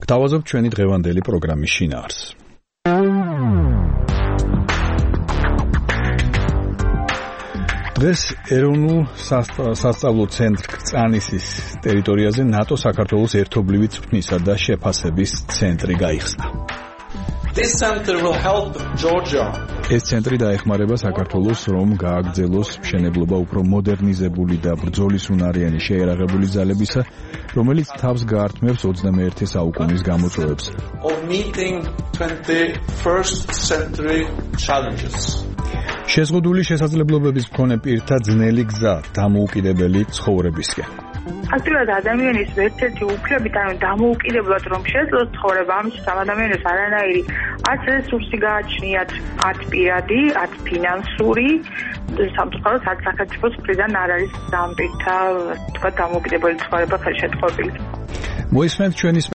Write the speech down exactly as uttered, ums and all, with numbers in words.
გთავაზობთ ჩვენი დღევანდელი პროგრამის შინაარსს. დღეს ეროვნულ სასწავლო ცენტრ კრწანისის ტერიტორიაზე ნატო საქართველოს ერთობლივი წვრთნისა და შეფასების ცენტრი გაიხსნა. This center will help Georgia. ეს ცენტრი დაეხმარება საქართველოს, რომ გააგრძელოს მშენებლობა უფრო მოდერნიზებული და ბრძოლისუნარიანი შეერაღებული ძალებისა, რომელიც თავს გაართმევს ოცდამეერთე საუკუნის გამოწვევებს. Of meeting twenty-first century challenges. შეზღუდული შესაძლებლობების მქონე პირთა ძნელი გზა დამოუკიდებელი ცხოვრებისკენ. Აქტიურად ადამიანის ერთ-ერთი უფლებით, ანუ დამოუკიდებლად რომ შეძლოს ცხოვრება, ამისთვის ამ ადამიანებს არანაირი არც რესურსი გააჩნიათ, არც პირადი, არც ფინანსური, სამწუხაროდ არც სახელმწიფოს მხრიდან არ არის ამ პირთა, თქვა, დამოუკიდებელი ცხოვრება ხელშეწყობილი. მოისმენთ ჩვენი